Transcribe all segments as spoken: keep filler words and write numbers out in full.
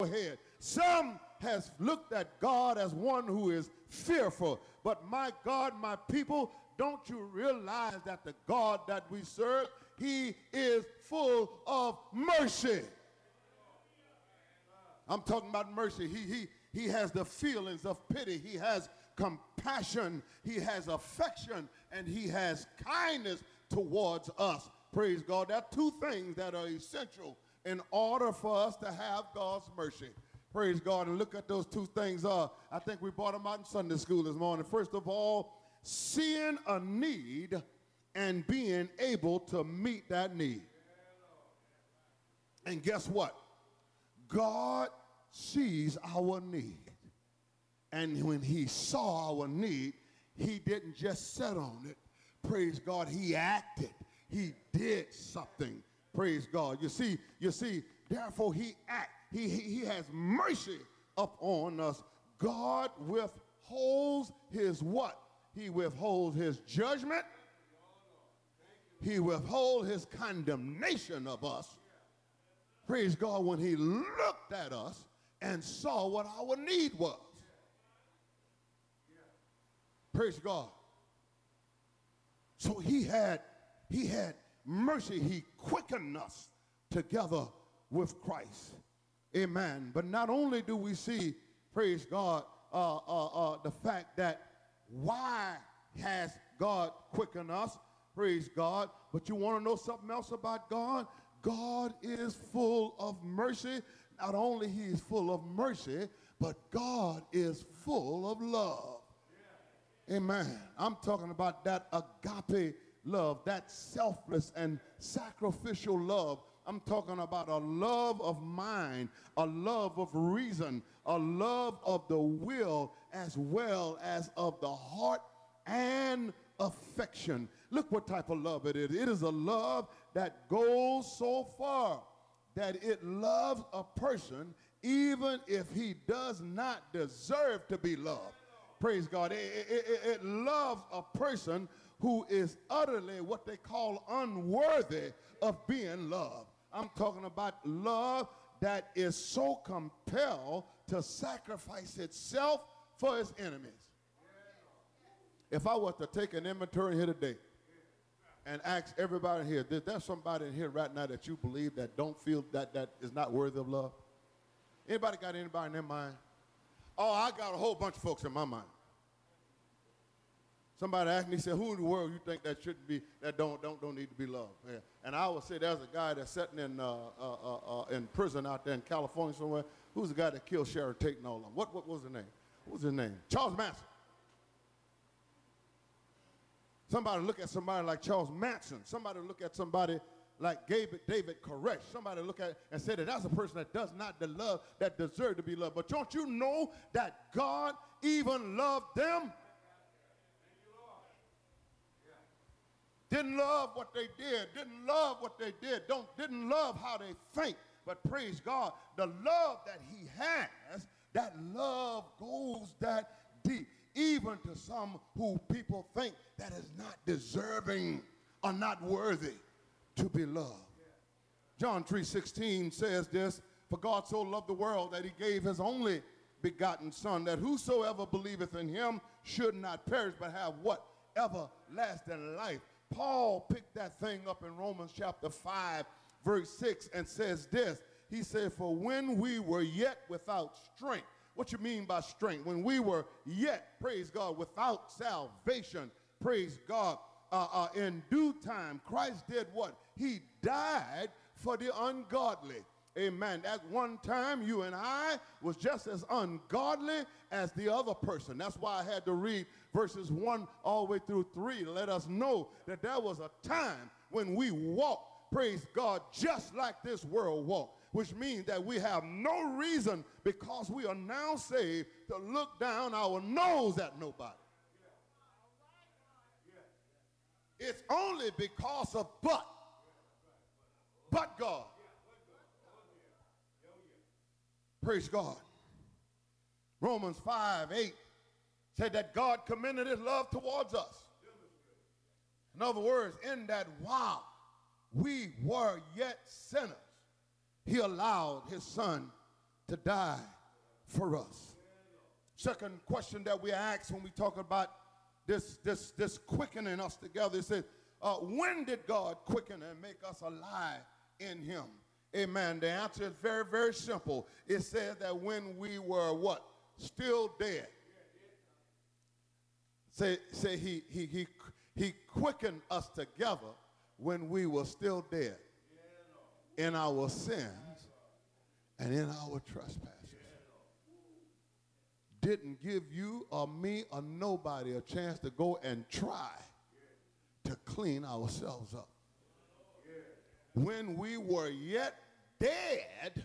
head. Some has looked at God as one who is fearful. But my God, my people, don't you realize that the God that we serve, he is full of mercy. I'm talking about mercy. He, he, he has the feelings of pity. He has compassion. He has affection. And he has kindness towards us. Praise God. There are two things that are essential in order for us to have God's mercy. Praise God. And look at those two things. Uh, I think we brought them out in Sunday school this morning. First of all, seeing a need and being able to meet that need. And guess what? God sees our need. And when he saw our need, he didn't just sit on it. Praise God. He acted. He did something. Praise God. You see, you see, therefore he act. He, he, he has mercy upon us. God withholds his what? He withholds his judgment. He withholds his condemnation of us. Praise God, when he looked at us and saw what our need was. Praise God. So he had, he had mercy. He quickened us together with Christ. Amen. But not only do we see, praise God, uh, uh, uh, the fact that why has God quickened us, praise God, but you want to know something else about God? God is full of mercy. Not only he is full of mercy, but God is full of love. Yeah. Amen. I'm talking about that agape love, that selfless and sacrificial love. I'm talking about a love of mind, a love of reason, a love of the will, as well as of the heart and affection. Look what type of love it is. It is a love that goes so far that it loves a person even if he does not deserve to be loved. Praise God. It, it, it, it loves a person who is utterly what they call unworthy of being loved. I'm talking about love that is so compelled to sacrifice itself for its enemies. If I was to take an inventory here today and ask everybody here, is there somebody in here right now that you believe that don't feel that that is not worthy of love? Anybody got anybody in their mind? Oh, I got a whole bunch of folks in my mind. Somebody asked me, said, who in the world you think that shouldn't be, that don't don't don't need to be loved? Yeah. And I would say there's a guy that's sitting in uh, uh, uh, uh, in prison out there in California somewhere. Who's the guy that killed Sharon Tate and all of them? What what was his name? What was his name? Charles Manson. Somebody look at somebody like Charles Manson. Somebody look at somebody like David, David Koresh. Somebody look at it and say that that's a person that does not the love, that deserve to be loved. But don't you know that God even loved them? Didn't love what they did, didn't love what they did, don't, didn't love how they think. But praise God, the love that he has, that love goes that deep, even to some who people think that is not deserving or not worthy to be loved. John three sixteen says this, for God so loved the world that he gave his only begotten son, that whosoever believeth in him should not perish, but have what? Everlasting life. Paul picked that thing up in Romans chapter five, verse six, and says this. He said, for when we were yet without strength. What you mean by strength? When we were yet, praise God, without salvation, praise God, uh, uh, in due time, Christ did what? He died for the ungodly. Amen. At one time, you and I was just as ungodly as the other person. That's why I had to read verses one all the way through three to let us know that there was a time when we walked, praise God, just like this world walked, which means that we have no reason, because we are now saved, to look down our nose at nobody. It's only because of but, but God. Praise God. Romans five, eight said that God commended his love towards us. In other words, in that while we were yet sinners, he allowed his son to die for us. Second question that we ask when we talk about this, this, this quickening us together, it says, uh, when did God quicken and make us alive in him? Amen. The answer is very, very simple. It says that when we were what? Still dead. Say, say he, he, he, he quickened us together when we were still dead in our sins and in our trespasses. Didn't give you or me or nobody a chance to go and try to clean ourselves up. When we were yet dead,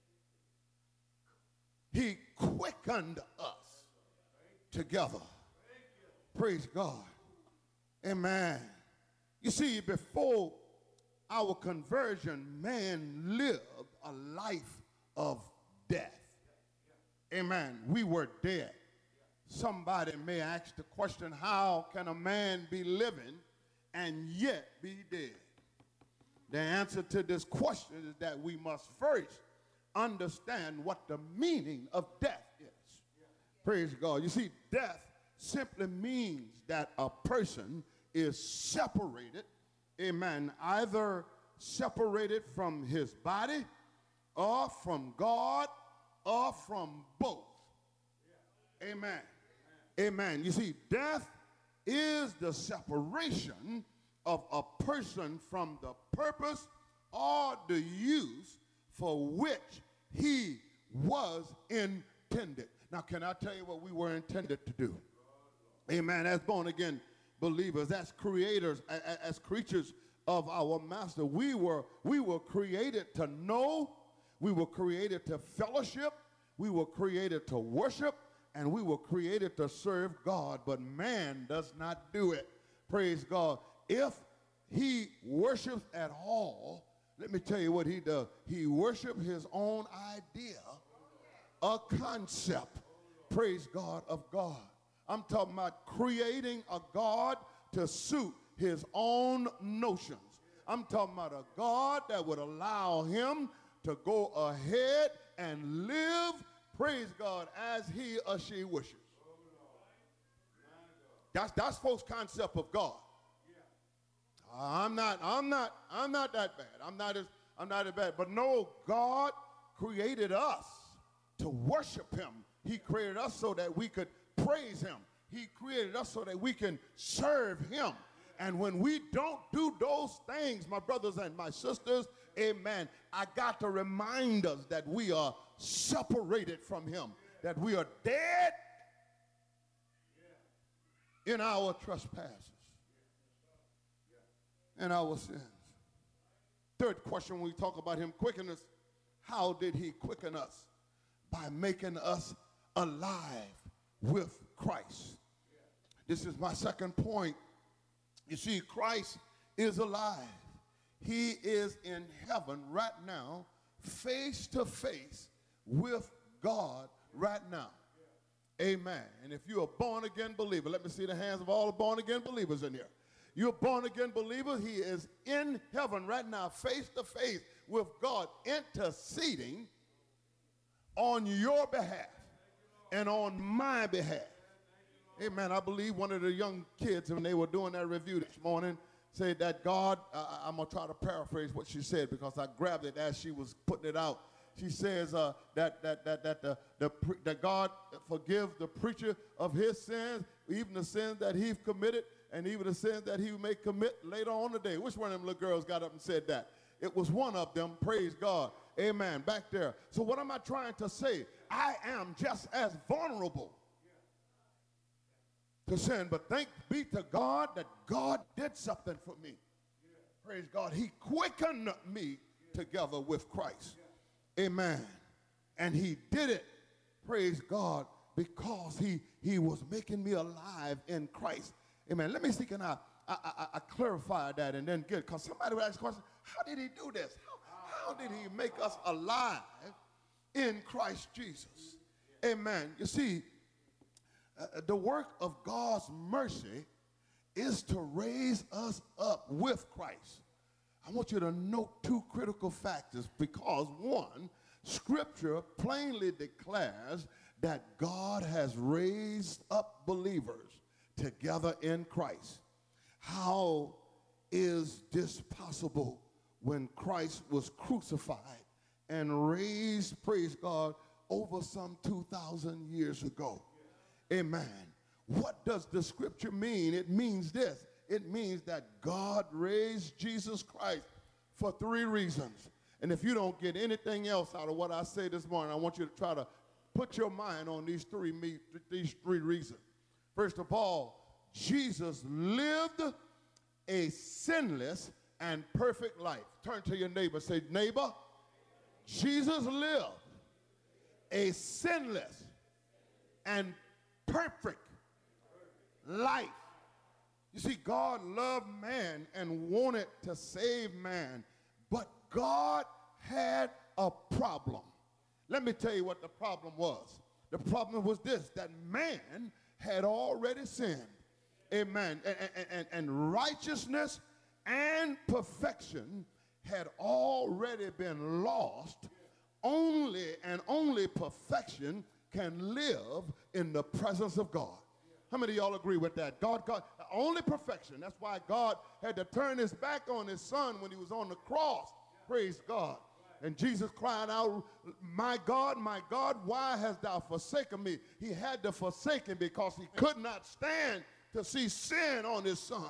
he quickened us together. Praise God. Amen. You see, before our conversion, man lived a life of death. Amen. We were dead. Somebody may ask the question, how can a man be living and yet be dead? The answer to this question is that we must first understand what the meaning of death is. Praise God. You see, death simply means that a person is separated, amen, either separated from his body or from God or from both. Amen. Amen. You see, death is the separation of a person from the purpose or the use for which he was intended. Now, can I tell you what we were intended to do? Amen. As born again believers, as creators, as creatures of our master, we were, we were created to know, we were created to fellowship, we were created to worship, and we were created to serve God, but man does not do it. Praise God. If he worships at all, let me tell you what he does. He worships his own idea, a concept, praise God, of God. I'm talking about creating a God to suit his own notions. I'm talking about a God that would allow him to go ahead and live, praise God, as he or she wishes. That's that's folks' concept of God. I'm not, I'm not, I'm not that bad. I'm not as I'm not as bad. But no, God created us to worship him. He created us so that we could praise him. He created us so that we can serve him. And when we don't do those things, my brothers and my sisters, amen, I got to remind us that we are separated from him, that we are dead in our trespasses and our sins. Third question when we talk about him quickening us, how did he quicken us? By making us alive with Christ. This is my second point. You see, Christ is alive. He is in heaven right now, face to face with God right now. Amen. And if you're a born-again believer, let me see the hands of all the born-again believers in here. You're a born-again believer. He is in heaven right now, face to face with God, interceding on your behalf and on my behalf. Amen. I believe one of the young kids, when they were doing that review this morning, said that God, uh, I'm going to try to paraphrase what she said because I grabbed it as she was putting it out. She says uh, that, that, that, that, the, the, that God forgive the preacher of his sins, even the sins that he's committed, and even the sins that he may commit later on today. Which one of them little girls got up and said that? It was one of them, praise God. Amen, back there. So what am I trying to say? I am just as vulnerable to sin, but thanks be to God that God did something for me. Praise God. He quickened me together with Christ. Amen. And he did it, praise God, because he, he was making me alive in Christ. Amen. Let me see, can I, I, I, I clarify that and then get, because somebody would ask the question, how did he do this? How, how did he make us alive in Christ Jesus? Amen. You see, Uh, the work of God's mercy is to raise us up with Christ. I want you to note two critical factors because, one, Scripture plainly declares that God has raised up believers together in Christ. How is this possible when Christ was crucified and raised, praise God, over some two thousand years ago? Amen. What does the scripture mean? It means this. It means that God raised Jesus Christ for three reasons. And if you don't get anything else out of what I say this morning, I want you to try to put your mind on these three, me, these three reasons. First of all, Jesus lived a sinless and perfect life. Turn to your neighbor, say, neighbor, Jesus lived a sinless and perfect life. You see, God loved man and wanted to save man, but God had a problem. Let me tell you what the problem was. The problem was this, that man had already sinned. Amen. And, and, and righteousness and perfection had already been lost. Only and only perfection can live in the presence of God. How many of y'all agree with that? God, God, only perfection. That's why God had to turn his back on his son when he was on the cross. Praise God. And Jesus cried out, my God, my God, why hast thou forsaken me? He had to forsake him because he could not stand to see sin on his son.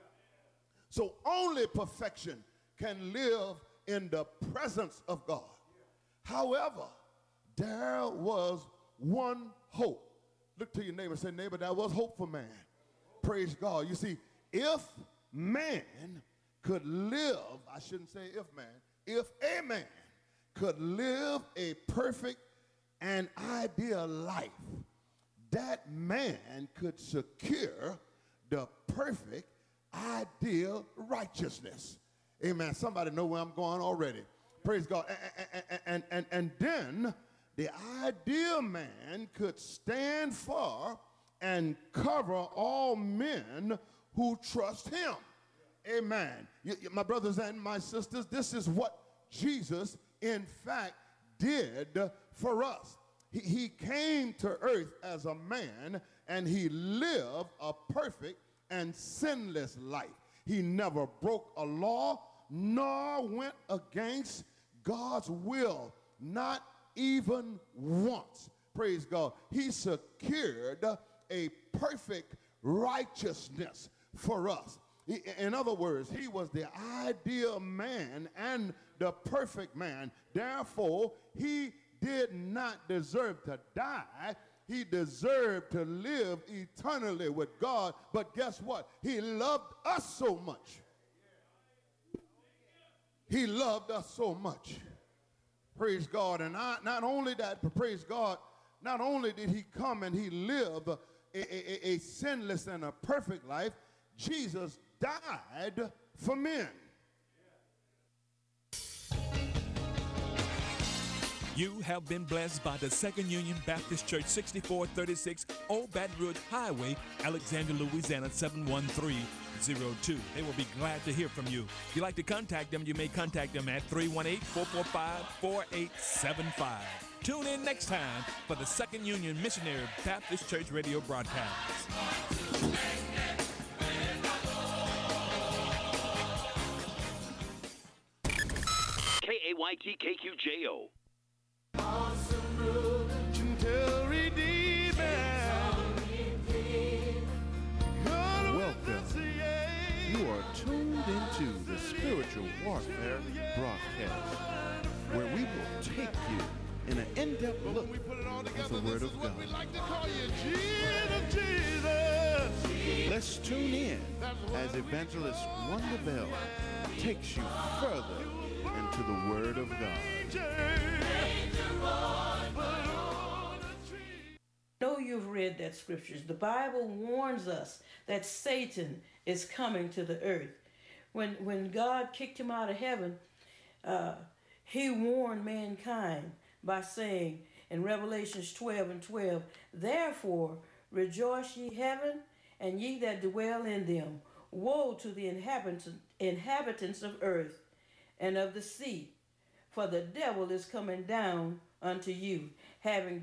So only perfection can live in the presence of God. However, there was one hope. Look to your neighbor and say, neighbor, there was hope for man. Praise God. You see, if man could live, I shouldn't say if man, if a man could live a perfect and ideal life, that man could secure the perfect ideal righteousness. Amen. Somebody know where I'm going already. Praise God. And, and, and, and then the ideal man could stand for and cover all men who trust him. Amen. You, you, my brothers and my sisters, this is what Jesus, in fact, did for us. He, he came to earth as a man, and he lived a perfect and sinless life. He never broke a law, nor went against God's will, not even once. Praise God. He secured a perfect righteousness for us. In other words, he was the ideal man and the perfect man. Therefore, he did not deserve to die. He deserved to live eternally with God. But guess what? He loved us so much. He loved us so much. Praise God. And I, not only that, but praise God, not only did he come and he lived a, a, a, a sinless and a perfect life, Jesus died for men. You have been blessed by the Second Union Baptist Church, sixty-four thirty-six Old Baton Rouge Highway, Alexandria, Louisiana, seven one three zero two. They will be glad to hear from you. If you'd like to contact them, you may contact them at three one eight, four four five, four eight seven five. Tune in next time for the Second Union Missionary Baptist Church radio broadcast. K A Y T K Q J O. Welcome. You are tuned into the Spiritual Warfare broadcast, where we will take you in an in-depth look at the Word of God. Let's tune in as Evangelist Wanda Bell takes you further into the Word of God. I know you've read that scriptures. The Bible warns us that Satan is coming to the earth. When when God kicked him out of heaven, uh, he warned mankind by saying in Revelations twelve and twelve, therefore rejoice ye heaven, and ye that dwell in them. Woe to the inhabitants, inhabitants of earth and of the sea, for the devil is coming down unto you, having